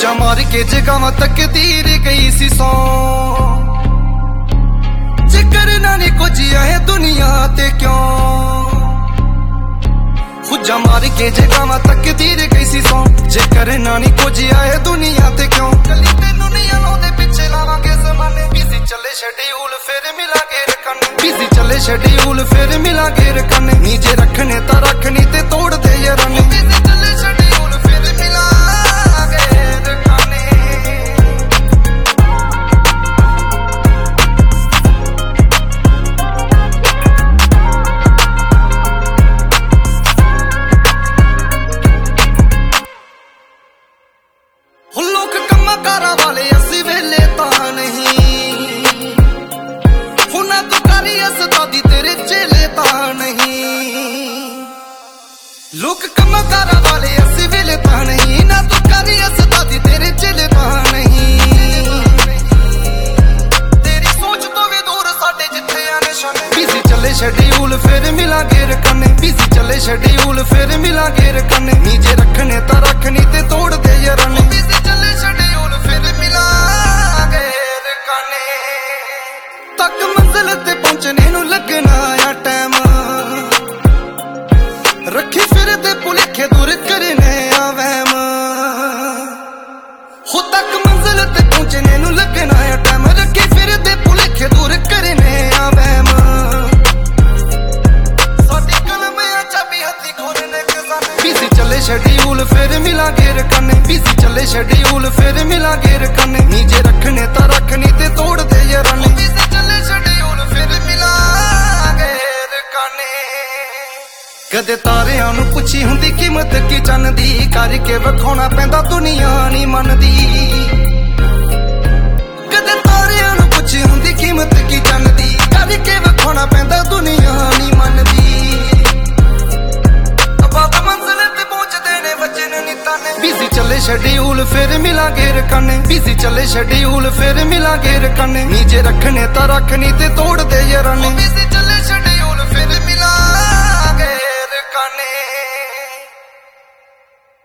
हुजा मार के जगावां तकदीर गई सी सौ जे करना नहीं कुछ है दुनिया ते क्यों हुजा मार के जगावां तकदीर गई सी सौ जे करना नहीं कुछ है दुनिया ते क्यों कली तेनू नहीं आउंदे पिछे लावांगे ज़माने बिजी चले शेड्यूल फिर मिलांगे रखने बिजी चले शेड्यूल फिर मिलांगे रखने नीचे रखने ता रखनी ते तोड़ दे याराने बिजी चले शेड्यूल फिर मिलांगे रखने लोग कम्मा कारा वाले असी वेले ता नहीं हुना तू करी असदादी तेरे चेले ता नहीं लोग कम्मा कारा वाले असी वेले ता नहीं ना तू करी असदादी तेरे चेले ता नहीं तेरी सोच तो भी दूर साडे जिथे आ निशाने बिजी चले शेड्यूल फिर मिलांगे रखने बिजी चले शेड्यूल फिर मिलांगे रखने नीचे रखने ता रखनी ते तोड़ दे याराने बिजी चले शेड्यूल फिर मिलांगे रखने तक मंजिल ते पहुंचने नू लगना आ टाइम रखी फिर दे भुलेखे दूर करने आ वहम हो तक मंजिल ते पहुंचने नू लगना आ टाइम रखी फिर दे भुलेखे दूर करने आ वहम साडी कलम आ चाबी हथी खोलने खजाने बिजी चले शेड्यूल फिर मिलांगे रखने बिजी चले शेड्यूल फिर मिलांगे रखने नीचे रखने ता रखनी ते तोड़ दे याराने बिजी चले शेड्यूल फिर मिलांगे रखने कदे तारियां नू पुछी हुंदी कीमत की चन्न दी करके वखाउणा पैंदा दुनिया नहीं मनदी कदे तारियां नू पुछी हुंदी कीमत की चन्न दी करके वखाउणा पैंदा दुनिया नहीं मनदी अब मंजिल ते पहुंचदे ने वचन नी ताने बिजी चले शेड्यूल फिर मिलांगे रखने बिजी चले शेड्यूल फिर मिलांगे रखने नीचे रखने ता रखनी ते तोड़ दे याराने बिजी